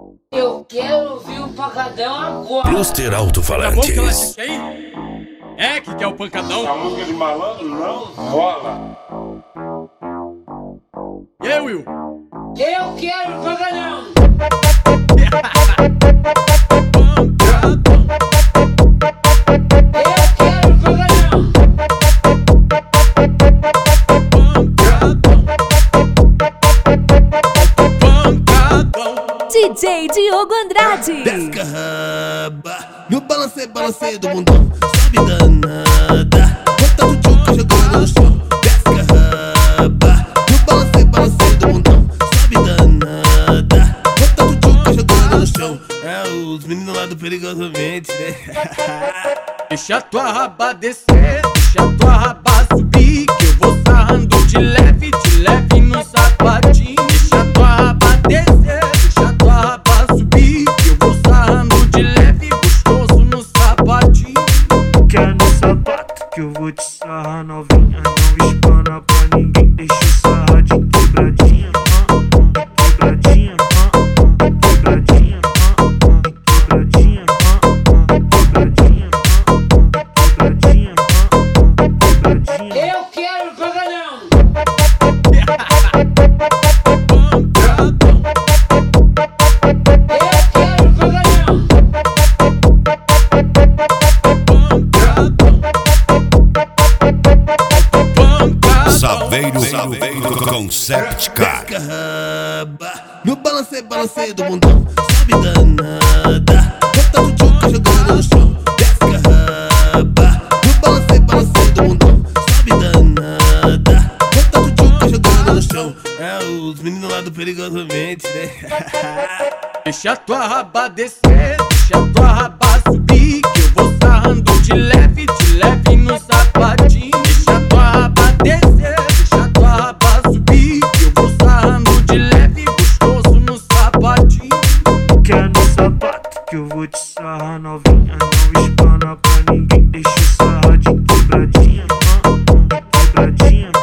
Eu quero ouvir o pancadão agora. Cluster Tá bom que ela Alto-Falantes. quer aí? É que quer o pancadão? A música de malandro não rola. E aí, Will? Eu quero o pancadão. Eu quero o pancadão. DJ Diogo Andrade. Desce a raba no balanceio do bundão. Sobe danada, bota o tchuca jogando no chão. Desce a raba no balanceio do bundão. Sobe danada, bota o tchuca jogando no chão. É os meninos lá do Perigosamente, né? Deixa tua raba descer, deixa tua raba subir, que eu vou sarrando de leve no sapatinho. Deixa tua raba descer, deixa tua raba subir, que eu vou sarrando de leve, gostoso no sapatinho. Quer no sapato que eu vou te sarrar novinha. Não espana pra ninguém, deixa eu sarrar de quebradinha. Quebradinha, quebradinha, quebradinha, quebradinha, quebradinha, quebradinha. Eu quero o pancadão. Eu quero o pancadão. Saveiro Concept Car. Desce a raba no balanceio do bundão. Sobe danada, bota o tchuca jogando no chão. Desce a raba no balanceio do bundão. Sobe danada, bota o tchuca jogando no chão. É os meninos lá do Perigosamente, né? Deixa tua raba descer, deixa tua raba subir, que eu vou sarrando de leve no sapatinho. Deixa tua raba descer, deixa tua raba subir, que eu vou sarrando de leve, gostoso no sapatinho. Quer no sapato que eu vou te sarrar novinha. Não espana pra ninguém, deixa eu sarrar de quebradinha. Quebradinha,